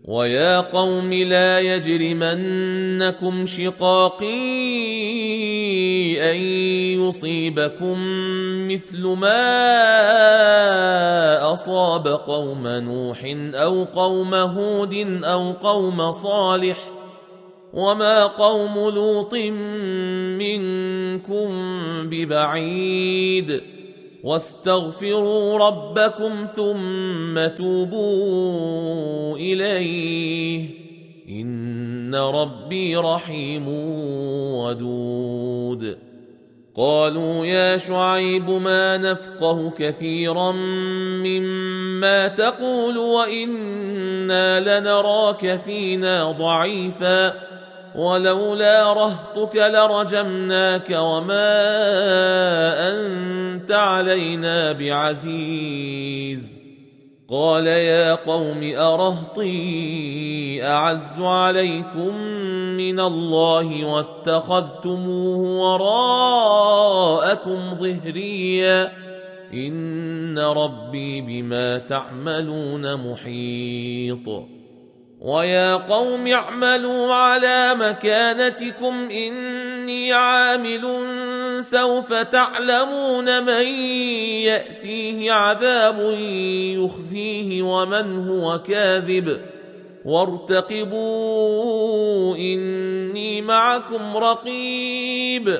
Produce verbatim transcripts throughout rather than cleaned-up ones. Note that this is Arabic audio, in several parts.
ويا قوم لا يجرمنكم شقاقي أن يصيبكم مثل ما أصاب قوم نوح أو قوم هود أو قوم صالح وما قوم لوط منكم ببعيد واستغفروا ربكم ثم توبوا إليه إن ربي رحيم ودود. قالوا يا شعيب ما نفقه كثيرا مما تقول وإنا لنراك فينا ضعيفا ولولا رهطك لرجمناك وما أنت علينا بعزيز. قال يا قوم أرهطي أعز عليكم من الله واتخذتموه وراءكم ظهريا إن ربي بما تعملون محيط. ويا قوم اعملوا على مكانتكم إني عامل سوف تعلمون من يأتيه عذاب يخزيه ومن هو كاذب وارتقبوا إني معكم رقيب.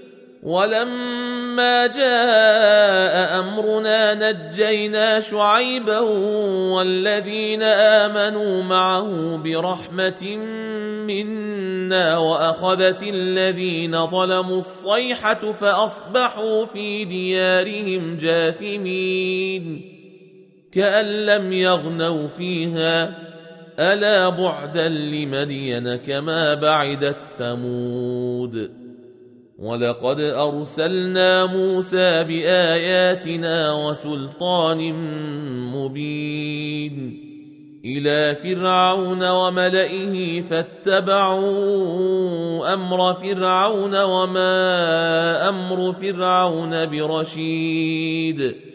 ولما جاء أمرنا نجينا شعيبا والذين آمنوا معه برحمة منا وأخذت الذين ظلموا الصيحة فأصبحوا في ديارهم جاثمين كأن لم يغنوا فيها ألا بعدا لمدين كما بعدت ثمود. ولقد أرسلنا موسى بآياتنا وسلطان مبين إلى فرعون وملئه فاتبعوا أمر فرعون وما أمر فرعون برشيد